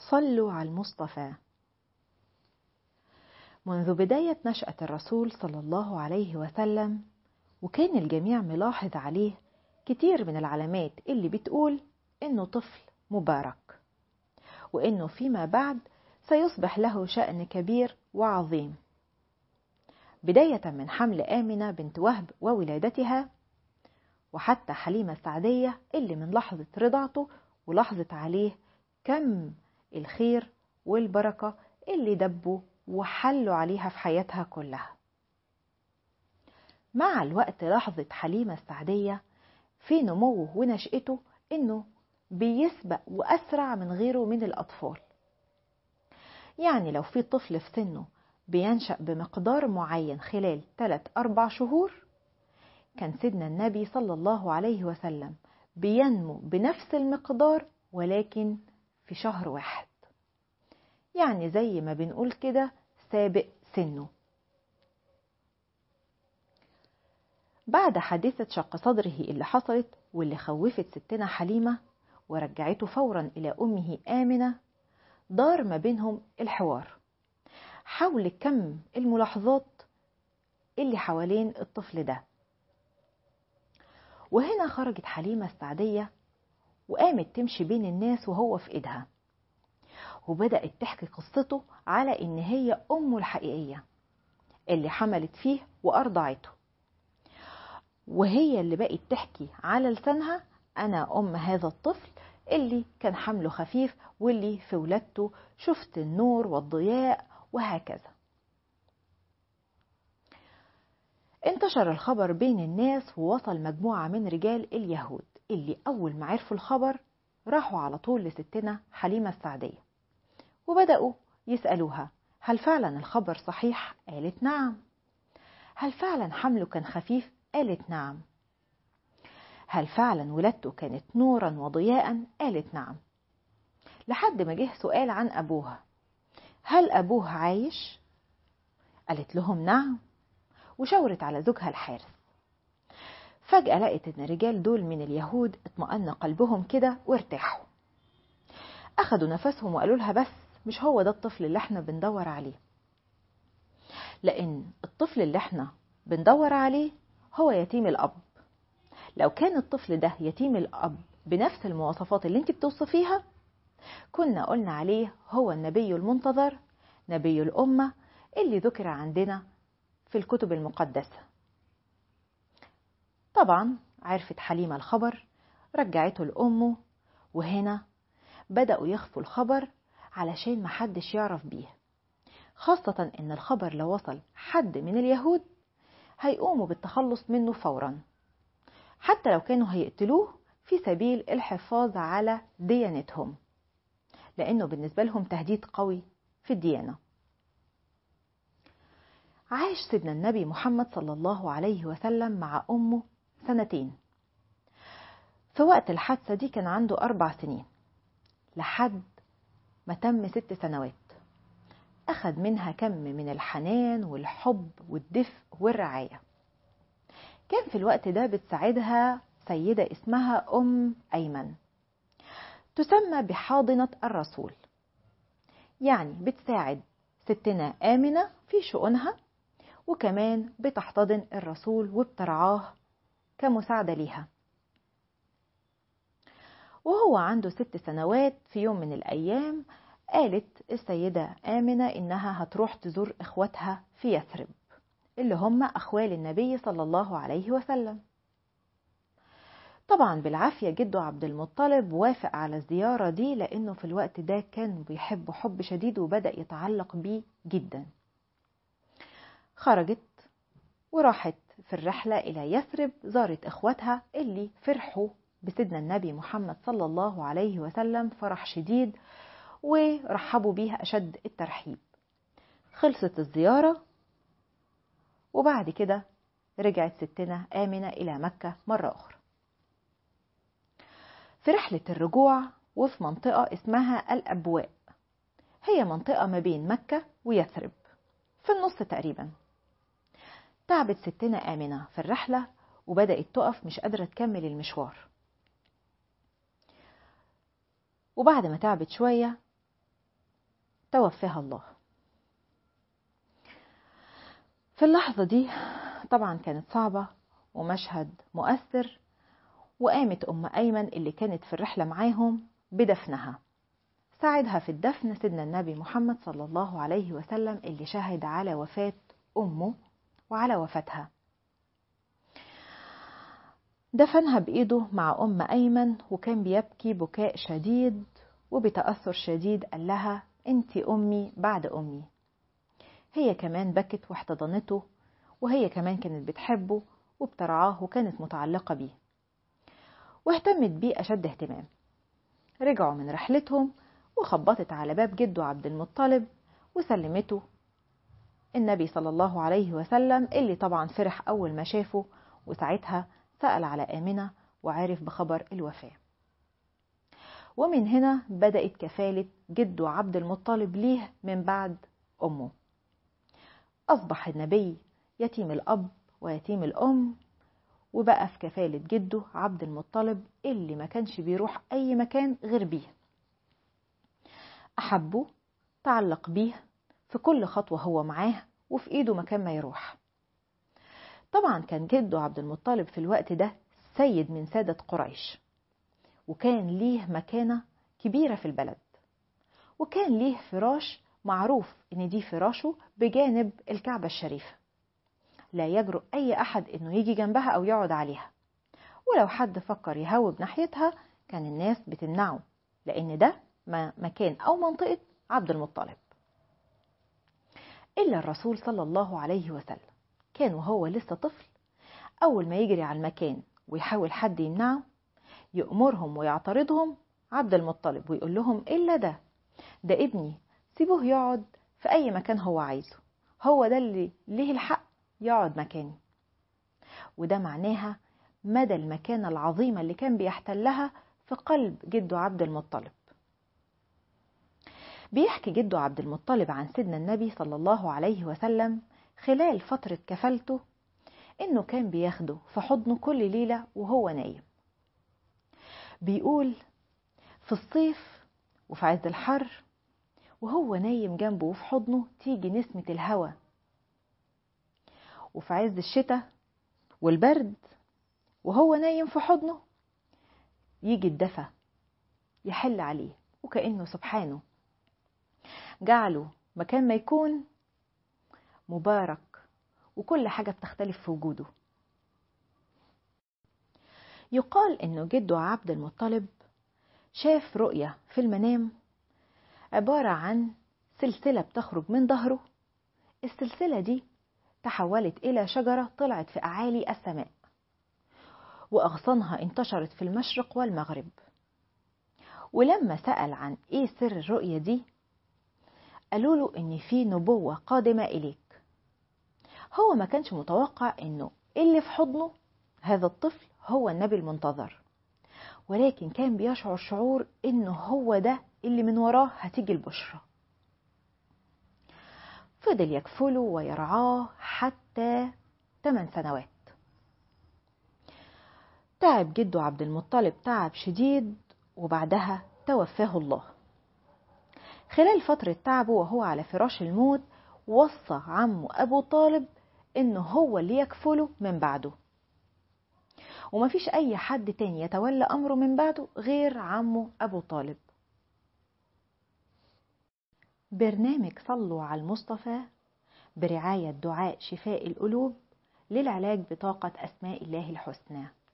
صلوا على المصطفى. منذ بداية نشأة الرسول صلى الله عليه وسلم، وكان الجميع ملاحظ عليه كتير من العلامات اللي بتقول إنه طفل مبارك، وإنه فيما بعد سيصبح له شأن كبير وعظيم، بداية من حمل آمنة بنت وهب وولادتها، وحتى حليمة السعدية اللي من لحظة رضعته ولاحظت عليه كم الخير والبركة اللي دبوا وحلوا عليها في حياتها كلها. مع الوقت لاحظت حليمة السعدية في نموه ونشأته إنه بيسبق وأسرع من غيره من الأطفال. يعني لو في طفل في سنه بينشأ بمقدار معين خلال 3-4 شهور، كان سيدنا النبي صلى الله عليه وسلم بينمو بنفس المقدار ولكن في شهر واحد، يعني زي ما بنقول كده سابق سنه. بعد حادثة شق صدره اللي حصلت واللي خوفت ستنا حليمة ورجعته فورا إلى أمه آمنة، دار ما بينهم الحوار حول كم الملاحظات اللي حوالين الطفل ده. وهنا خرجت حليمة السعدية وقامت تمشي بين الناس وهو في إيدها، وبدأت تحكي قصته على إن هي أمه الحقيقية اللي حملت فيه وأرضعته، وهي اللي بقت تحكي على لسانها أنا أم هذا الطفل اللي كان حمله خفيف واللي في ولادته شفت النور والضياء وهكذا. انتشر الخبر بين الناس ووصل مجموعة من رجال اليهود اللي أول ما عرفوا الخبر راحوا على طول لستنا حليمة السعدية وبدأوا يسألوها هل فعلا الخبر صحيح؟ قالت نعم. هل فعلا حمله كان خفيف؟ قالت نعم. هل فعلا ولادته كانت نورا وضياء؟ قالت نعم. لحد ما جه سؤال عن أبوها، هل أبوه عايش؟ قالت لهم نعم، وشاورت على زوجها الحارس. فجأة لقت إن الرجال دول من اليهود اطمأن قلبهم كده وارتاحوا، أخدوا نفسهم وقالوا لها بس مش هو ده الطفل اللي احنا بندور عليه، لأن الطفل اللي احنا بندور عليه هو يتيم الأب. لو كان الطفل ده يتيم الأب بنفس المواصفات اللي انت بتوصفيها كنا قلنا عليه هو النبي المنتظر، نبي الأمة اللي ذكر عندنا في الكتب المقدسة. طبعا عرفت حليمة الخبر، رجعته لأمه، وهنا بدأوا يخفوا الخبر علشان محدش يعرف بيه، خاصة إن الخبر لو وصل حد من اليهود هيقوموا بالتخلص منه فورا، حتى لو كانوا هيقتلوه في سبيل الحفاظ على ديانتهم، لأنه بالنسبة لهم تهديد قوي في الديانة. عاش سيدنا النبي محمد صلى الله عليه وسلم مع أمه 2 سنين. في وقت الحادثة دي كان عنده 4 سنين، لحد ما تم 6 سنوات أخذ منها كم من الحنان والحب والدفء والرعاية. كان في الوقت ده بتساعدها سيدة اسمها أم أيمن، تسمى بحاضنة الرسول، يعني بتساعد ستنا آمنة في شؤونها، وكمان بتحتضن الرسول وبترعاه كمساعدة ليها. وهو عنده 6 سنوات في يوم من الأيام قالت السيدة آمنة إنها هتروح تزور إخواتها في يثرب اللي هم أخوال النبي صلى الله عليه وسلم. طبعا بالعافية جده عبد المطلب وافق على الزيارة دي، لأنه في الوقت ده كان بيحبه حب شديد وبدأ يتعلق بيه جدا. خرجت وراحت في الرحلة إلى يثرب، زارت إخواتها اللي فرحوا بسيدنا النبي محمد صلى الله عليه وسلم فرح شديد ورحبوا بيها أشد الترحيب. خلصت الزيارة وبعد كده رجعت ستنا آمنة إلى مكة مرة أخرى. في رحلة الرجوع وفي منطقة اسمها الأبواء، هي منطقة ما بين مكة ويثرب في النص تقريبا. تعبت ستنا آمنة في الرحلة وبدأت تقف مش قادرة تكمل المشوار، وبعد ما تعبت شوية توفاها الله. في اللحظة دي طبعا كانت صعبة ومشهد مؤثر، وقامت أم أيمن اللي كانت في الرحلة معاهم بدفنها. ساعدها في الدفن سيدنا النبي محمد صلى الله عليه وسلم اللي شهد على وفاة أمه وعلى وفاتها. دفنها بإيده مع أم أيمن، وكان بيبكي بكاء شديد وبتأثر شديد. قال لها: أنت أمي بعد أمي. هي كمان بكت واحتضنته، وهي كمان كانت بتحبه وبترعاه وكانت متعلقة بيه واهتمت بيه أشد اهتمام. رجعوا من رحلتهم وخبطت على باب جده عبد المطلب وسلمته النبي صلى الله عليه وسلم، اللي طبعا فرح أول ما شافه، وساعتها سأل على آمنة وعرف بخبر الوفاة. ومن هنا بدأت كفالة جده عبد المطلب ليه من بعد أمه. أصبح النبي يتيم الأب ويتيم الأم، وبقى في كفالة جده عبد المطلب اللي ما كانش بيروح أي مكان غير بيه. أحبه، تعلق بيه في كل خطوة هو معاه، وفي إيده مكان ما يروح. طبعا كان جده عبد المطلب في الوقت ده سيد من سادة قريش، وكان ليه مكانة كبيرة في البلد، وكان ليه فراش معروف إن دي فراشه بجانب الكعبة الشريفة، لا يجرؤ أي أحد إنه يجي جنبها أو يقعد عليها، ولو حد فكر يهوب ناحيتها كان الناس بتمنعه، لأن ده مكان أو منطقة عبد المطلب. إلا الرسول صلى الله عليه وسلم كان وهو لسه طفل، أول ما يجري على المكان ويحاول حد يمنعه يأمرهم ويعترضهم عبد المطلب ويقول لهم: إلا ده ابني، سيبوه يقعد في أي مكان هو عايزه، هو ده اللي ليه الحق يقعد مكاني. وده معناها مدى المكانة العظيمة اللي كان بيحتلها في قلب جده عبد المطلب. بيحكي جده عبد المطلب عن سيدنا النبي صلى الله عليه وسلم خلال فترة كفالته إنه كان بياخده في حضنه كل ليلة وهو نايم. بيقول: في الصيف وفي عز الحر وهو نايم جنبه وفي حضنه تيجي نسمة الهوى، وفي عز الشتاء والبرد وهو نايم في حضنه يجي الدفى يحل عليه، وكأنه سبحانه جعله مكان ما يكون مبارك، وكل حاجة بتختلف في وجوده. يقال إنه جده عبد المطلب شاف رؤية في المنام عبارة عن سلسلة بتخرج من ظهره. السلسلة دي تحولت إلى شجرة طلعت في أعالي السماء، وأغصانها انتشرت في المشرق والمغرب. ولما سأل عن إيه سر الرؤية دي قالوا له إن في نبوة قادمة إليك. هو ما كانش متوقع إنه اللي في حضنه هذا الطفل هو النبي المنتظر، ولكن كان بيشعر شعور إنه هو ده اللي من وراه هتيجي البشرى. فضل يكفله ويرعاه حتى 8 سنوات. تعب جده عبد المطلب تعب شديد، وبعدها توفاه الله. خلال فترة تعبه وهو على فراش الموت وصى عمه أبو طالب إنه هو اللي يكفله من بعده، ومفيش أي حد تاني يتولى أمره من بعده غير عمه أبو طالب. برنامج صلوا على المصطفى برعاية دعاء شفاء القلوب للعلاج بطاقة أسماء الله الحسنى.